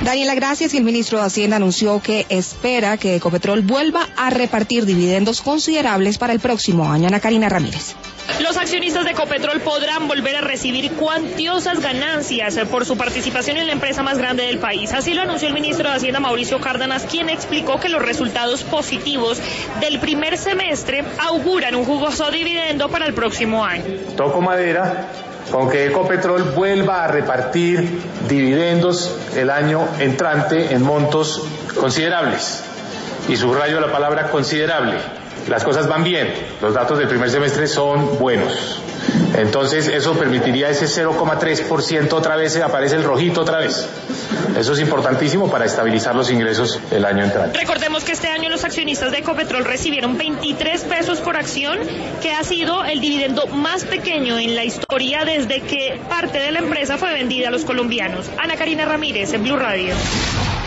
Daniela, gracias. Y el ministro de Hacienda anunció que espera que Ecopetrol vuelva a repartir dividendos considerables para el próximo año. Ana Karina Ramírez. Los accionistas de Ecopetrol podrán volver a recibir cuantiosas ganancias por su participación en la empresa más grande del país. Así lo anunció el ministro de Hacienda, Mauricio Cárdenas, quien explicó que los resultados positivos del primer semestre auguran un jugoso dividendo para el próximo año. Toco madera con que Ecopetrol vuelva a repartir dividendos el año entrante en montos considerables. Y subrayo la palabra considerable. Las cosas van bien, los datos del primer semestre son buenos. Entonces eso permitiría ese 0,3% otra vez, aparece el rojito otra vez. Eso es importantísimo para estabilizar los ingresos el año entrante. Recordemos que este año los accionistas de Ecopetrol recibieron 23 pesos por acción, que ha sido el dividendo más pequeño en la historia desde que parte de la empresa fue vendida a los colombianos. Ana Karina Ramírez, en Blue Radio.